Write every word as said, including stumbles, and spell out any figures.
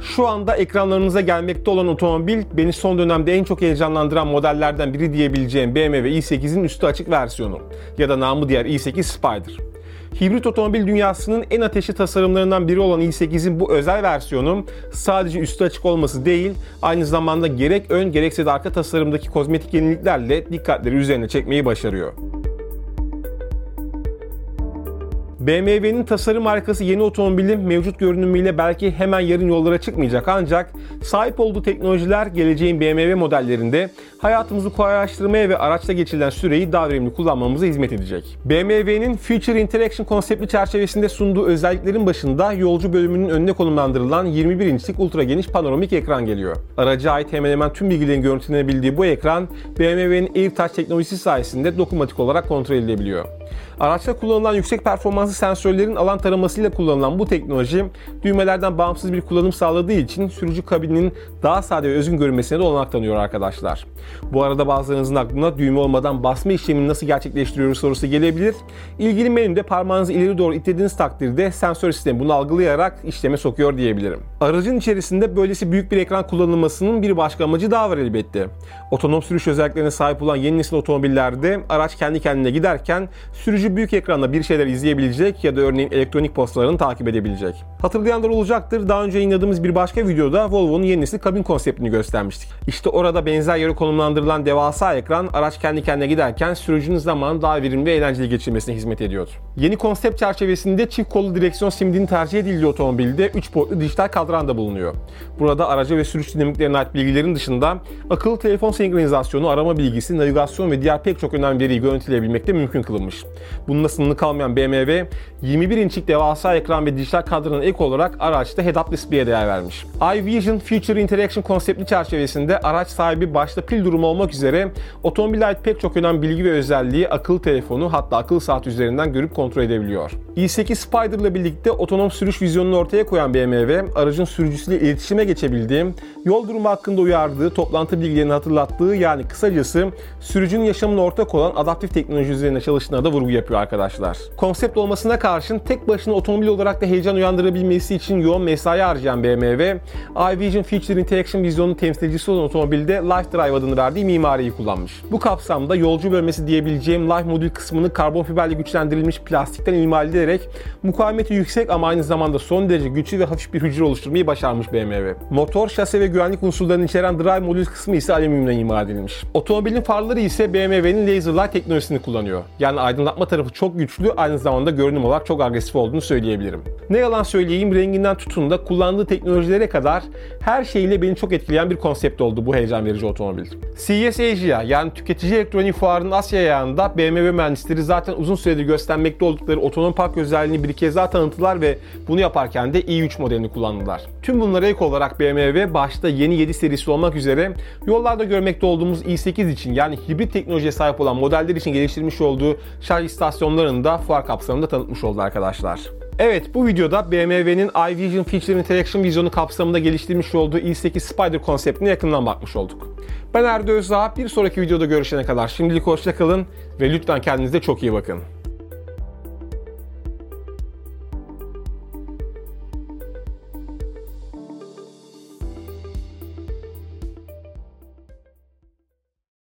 Şu anda ekranlarınıza gelmekte olan otomobil beni son dönemde en çok heyecanlandıran modellerden biri diyebileceğim B M W i sekizin üstü açık versiyonu ya da namı diğer i sekiz Spider. Hibrit otomobil dünyasının en ateşli tasarımlarından biri olan i sekizin bu özel versiyonu sadece üstü açık olması değil, aynı zamanda gerek ön gerekse de arka tasarımdaki kozmetik yeniliklerle dikkatleri üzerine çekmeyi başarıyor. B M W'nin tasarım harikası yeni otomobilin mevcut görünümüyle belki hemen yarın yollara çıkmayacak, ancak sahip olduğu teknolojiler geleceğin B M W modellerinde hayatımızı kolaylaştırmaya ve araçla geçirilen süreyi daha verimli kullanmamıza hizmet edecek. B M W'nin Future Interaction konsepti çerçevesinde sunduğu özelliklerin başında yolcu bölümünün önüne konumlandırılan yirmi bir inçlik ultra geniş panoramik ekran geliyor. Araca ait hemen hemen tüm bilgilerin görüntülenebildiği bu ekran B M W'nin AirTouch teknolojisi sayesinde dokunmatik olarak kontrol edilebiliyor. Araçta kullanılan yüksek performanslı sensörlerin alan taramasıyla kullanılan bu teknoloji düğmelerden bağımsız bir kullanım sağladığı için sürücü kabininin daha sade ve özgün görünmesine de olanak tanıyor arkadaşlar. Bu arada bazılarınızın aklına düğme olmadan basma işlemini nasıl gerçekleştiriyoruz sorusu gelebilir. İlgili menüde parmağınızı ileri doğru ittirdiğiniz takdirde sensör sistemi bunu algılayarak işleme sokuyor diyebilirim. Aracın içerisinde böylesi büyük bir ekran kullanılmasının bir başka amacı daha var elbette. Otonom sürüş özelliklerine sahip olan yeni nesil otomobillerde araç kendi kendine giderken sürücü büyük ekranda bir şeyler izleyebilecek ya da örneğin elektronik postalarını takip edebilecek. Hatırlayanlar olacaktır, daha önce yayınladığımız bir başka videoda Volvo'nun yeni nesil kabin konseptini göstermiştik. İşte orada benzer yere konumlandırılan devasa ekran araç kendi kendine giderken sürücünün zamanı daha verimli ve eğlenceli geçirmesine hizmet ediyor. Yeni konsept çerçevesinde çift kollu direksiyon simidinin tercih edildiği otomobilde üç portlu dijital kadran da bulunuyor. Burada araca ve sürüş dinamiklerine ait bilgilerin dışında akıllı telefon senkronizasyonu, arama bilgisi, navigasyon ve diğer pek çok önemli veriyi görüntüleyebilmekte mümkün kılınmış. Bununla sınırlı kalmayan B M W, yirmi bir inçlik devasa ekran ve dijital kadranın ek olarak araçta head-up display'e değer vermiş. iVision Future Interaction konsepti çerçevesinde araç sahibi başta pil durumu olmak üzere otomobile ait pek çok önemli bilgi ve özelliği akıllı telefonu, hatta akıllı saat üzerinden görüp kontrol edebiliyor. i sekiz Spider ile birlikte otonom sürüş vizyonunu ortaya koyan B M W, aracın sürücüsüyle iletişime geçebildiği, yol durumu hakkında uyardığı, toplantı bilgilerini hatırlattığı, yani kısacası sürücünün yaşamına ortak olan adaptif teknoloji üzerine çalıştığına da vurgu yapıyor arkadaşlar. Konsept olmasına karşın tek başına otomobil olarak da heyecan uyandırabilmesi için yoğun mesai harcayan B M W, iVision Future Interaction vizyonunun temsilcisi olan otomobilde Life Drive adını verdiği mimariyi kullanmış. Bu kapsamda yolcu bölmesi diyebileceğim Life modül kısmını karbon fiberle güçlendirilmiş plastikten imal ederek mukavemeti yüksek ama aynı zamanda son derece güçlü ve hafif bir hücre oluşturmayı başarmış B M W. Motor, şase ve güvenlik unsurlarını içeren Drive modül kısmı ise alüminyumdan imal edilmiş. Otomobilin farları ise B M W'nin Laser Light teknolojisini kullanıyor. Yani aydınlatma tarafı çok güçlü, aynı zamanda görünüm olarak çok agresif olduğunu söyleyebilirim. Ne yalan söyleyeyim, renginden tutun da kullandığı teknolojilere kadar her şeyiyle beni çok etkileyen bir konsept oldu bu heyecan verici otomobil. C E S Asia, yani tüketici elektronik fuarının Asya ayağında B M W mühendisleri zaten uzun süredir göstermekte oldukları otonom park özelliğini bir kez daha tanıttılar ve bunu yaparken de i üç modelini kullandılar. Tüm bunlara ek olarak B M W başta yeni yedi serisi olmak üzere yollarda görmekte olduğumuz i sekiz için, yani hibrit teknolojiye sahip olan modeller için geliştirmiş olduğu şarj istasyonlarını da fuar kapsamında tanıtmış oldu arkadaşlar. Evet, bu videoda B M W'nin iVision Future Interaction vizyonu kapsamında geliştirmiş olduğu i sekiz Spider konseptine yakından bakmış olduk. Ben Erdo Özdağ, bir sonraki videoda görüşene kadar şimdilik hoşça kalın ve lütfen kendinize çok iyi bakın.